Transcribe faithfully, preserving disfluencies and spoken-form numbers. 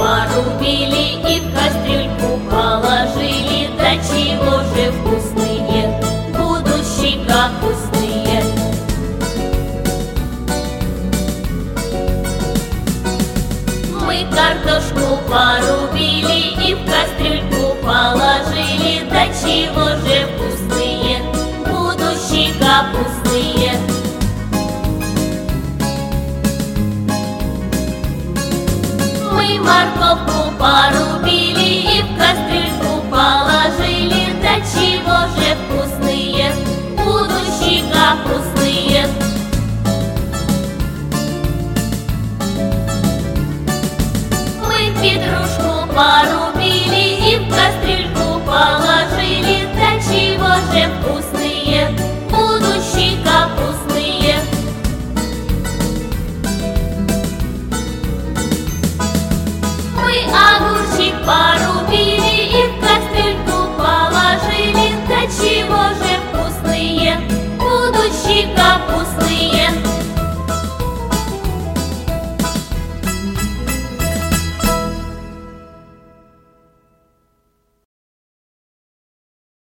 порубили и в кастрюльку положили. Да чего же вкусные будущие капустные. Мы картошку порубили и в кастрюльку положили. Да чего же вкусные будущие капустные. Мы морковку порубили и в кастрюльку положили. Да чего же вкусные будущие капустные. Мы петрушку порубили и в кастрюльку положили. Да чего же вкусные будущие капустные. Мы огурчик порубили и в кастрюльку положили. Да чего же вкусные будущие капустные.